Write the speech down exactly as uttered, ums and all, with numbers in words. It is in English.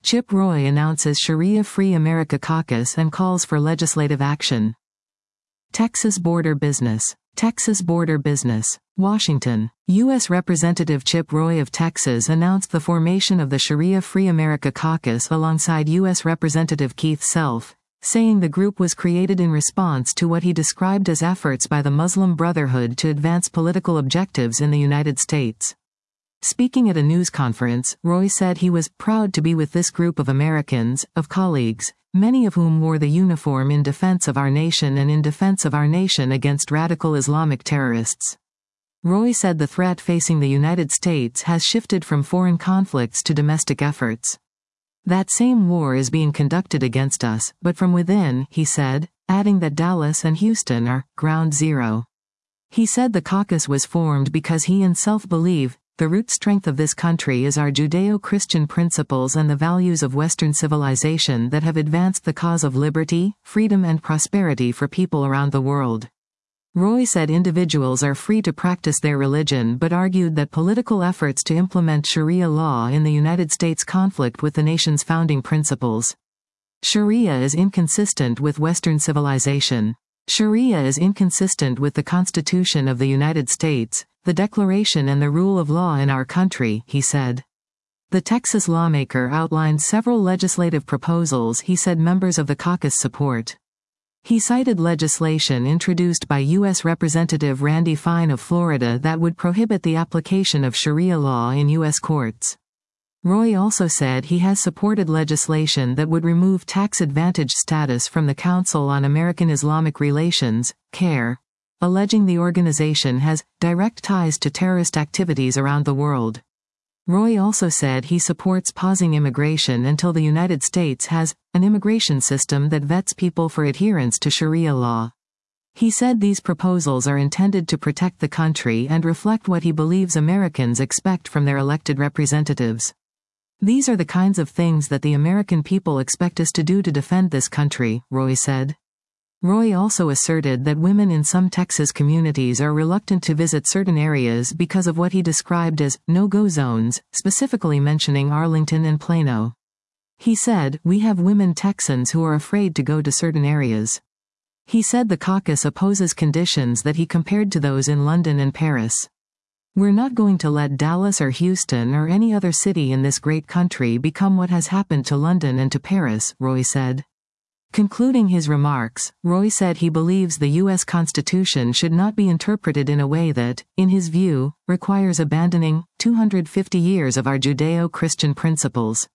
Chip Roy announces Sharia-Free America Caucus and calls for legislative action. Texas border business. Texas border business. Washington. U S Representative Chip Roy of Texas announced the formation of the Sharia-Free America Caucus alongside U S Representative Keith Self, saying the group was created in response to what he described as efforts by the Muslim Brotherhood to advance political objectives in the United States. Speaking at a news conference, Roy said he was proud to be with this group of Americans, of colleagues, many of whom wore the uniform in defense of our nation and in defense of our nation against radical Islamic terrorists. Roy said the threat facing the United States has shifted from foreign conflicts to domestic efforts. That same war is being conducted against us, but from within, he said, adding that Dallas and Houston are ground zero. He said the caucus was formed because he and Self believe the root strength of this country is our Judeo-Christian principles and the values of Western civilization that have advanced the cause of liberty, freedom and prosperity for people around the world. Roy said individuals are free to practice their religion but argued that political efforts to implement Sharia law in the United States conflict with the nation's founding principles. Sharia is inconsistent with Western civilization. Sharia is inconsistent with the Constitution of the United States, the Declaration and the rule of law in our country, he said. The Texas lawmaker outlined several legislative proposals he said members of the caucus support. He cited legislation introduced by U S Representative Randy Fine of Florida that would prohibit the application of Sharia law in U S courts. Roy also said he has supported legislation that would remove tax advantage status from the Council on American Islamic Relations, CAIR, alleging the organization has direct ties to terrorist activities around the world. Roy also said he supports pausing immigration until the United States has an immigration system that vets people for adherence to Sharia law. He said these proposals are intended to protect the country and reflect what he believes Americans expect from their elected representatives. These are the kinds of things that the American people expect us to do to defend this country, Roy said. Roy also asserted that women in some Texas communities are reluctant to visit certain areas because of what he described as no-go zones, specifically mentioning Arlington and Plano. He said, "We have women Texans who are afraid to go to certain areas." He said the caucus opposes conditions that he compared to those in London and Paris. "We're not going to let Dallas or Houston or any other city in this great country become what has happened to London and to Paris," Roy said. Concluding his remarks, Roy said he believes the U S Constitution should not be interpreted in a way that, in his view, requires abandoning two hundred fifty years of our Judeo-Christian principles.